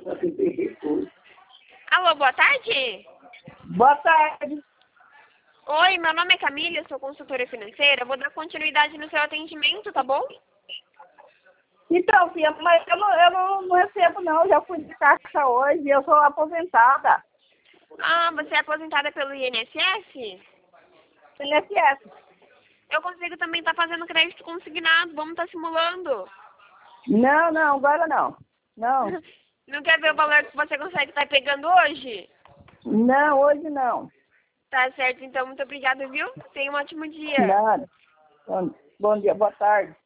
Alô, boa tarde. Boa tarde. Oi, meu nome é Camila, eu sou consultora financeira. Eu vou dar continuidade no seu atendimento, tá bom? Então, filha, mas eu não recebo não, já fui de caixa hoje, eu sou aposentada. Ah, você é aposentada pelo INSS? INSS. Eu consigo também estar fazendo crédito consignado, vamos estar simulando. Não, agora não. Não, Não quer ver o valor que você consegue estar pegando hoje? não, hoje não. Tá certo, então muito obrigada, viu? Tenha um ótimo dia. Nada. Bom dia, boa tarde.